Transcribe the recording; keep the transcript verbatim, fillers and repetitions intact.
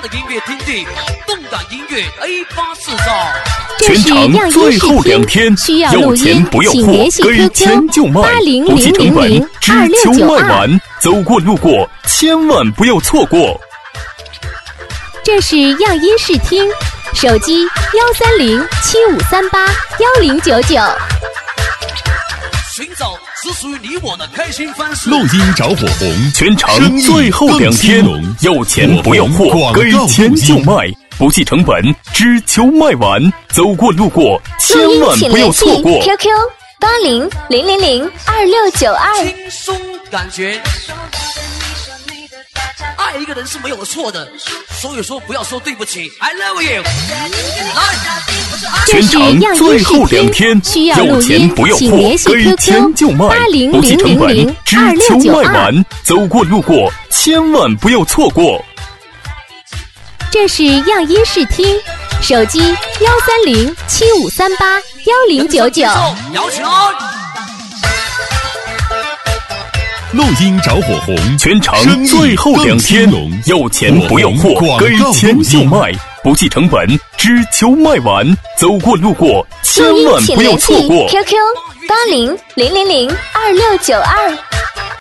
的音乐天地，动感音乐 A 八制造。 全场最后两天，有钱不要货，给钱就卖，不计成本，只求卖完。走过路过，千万不要错过。 这是样音视听，手机幺三零七五三八幺零九九。 寻找只属于你我的开心方式。 录音着火红，全场最后两天，有钱不要货，给钱就卖，不计成本，只求卖完。走过路过，千万不要错过。 Q Q 八零零零零二六九二。 轻松感觉。爱一个人是没有错的，所以说不要说对不起 I love you。 全场最后两天，有钱不要货，给钱就卖，不计成本，只求卖完。走过路过，千万不要错过。 这是样音视听，手机幺三零七五三八幺零九九。 摇起来！ 录音着火红，全场最后两天，有钱不要货，给钱就卖，不计成本，只求卖完。走过路过，千万不要错过。 Q Q 八零零零零二六九二。